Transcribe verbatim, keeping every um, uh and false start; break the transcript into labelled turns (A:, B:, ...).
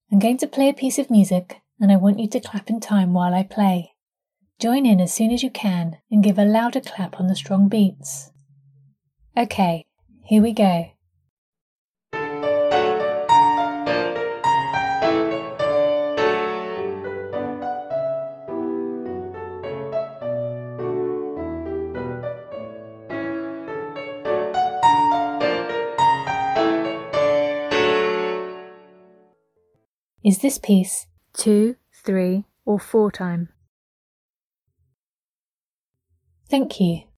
A: I'm going to play a piece of music, and I want you to clap in time while I play. Join in as soon as you can and give a louder clap on the strong beats. Okay, here we go. Is this piece two, three, or four time? Thank you.